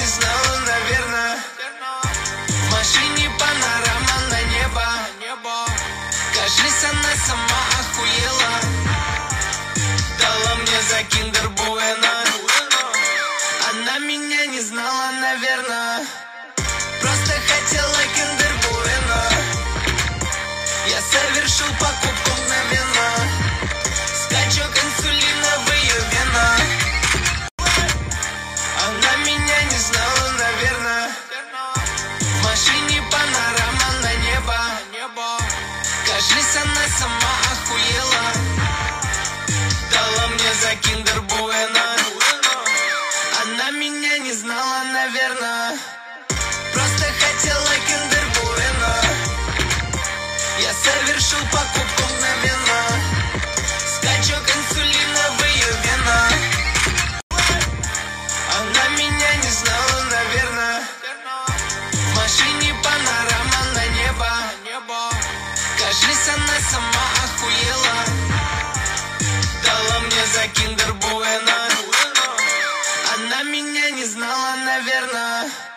не знала, наверное. В машине панорама на небо. Кажись, она сама охуела. Дала мне за киндер Буэна. Она меня не знала, наверное. Просто хотела киндер Буэна. Я совершил покупку мгновенно. Скачок инсулина в ее венах. Она меня не знала, наверное. В машине панорама на небо. Кажись, она сама охуела. Дала мне за киндер Буэна. Она меня не знала, наверное. Просто хотела киндер Буэна. Я совершил покупку мгновенно. Скачок инсулина в ее венах. Она меня не знала, наверное. В машине панорама на небо. Кажись, она сама охуела. Дала мне за киндер Буэна. Она меня не знала, наверное.